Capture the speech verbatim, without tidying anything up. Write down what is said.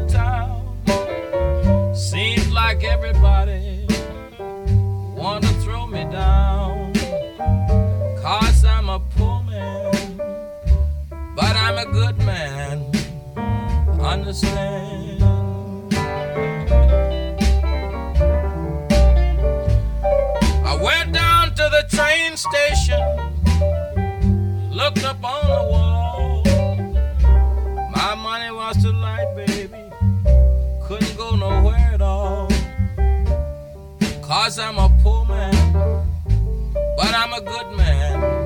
the town. Seems like everybody want to throw me down, 'cause I'm a poor man, but I'm a good man, understand. I went down to the train station, looked up on the wall. My money was too light, baby, couldn't go nowhere at all. 'Cause I'm a poor man, but I'm a good man,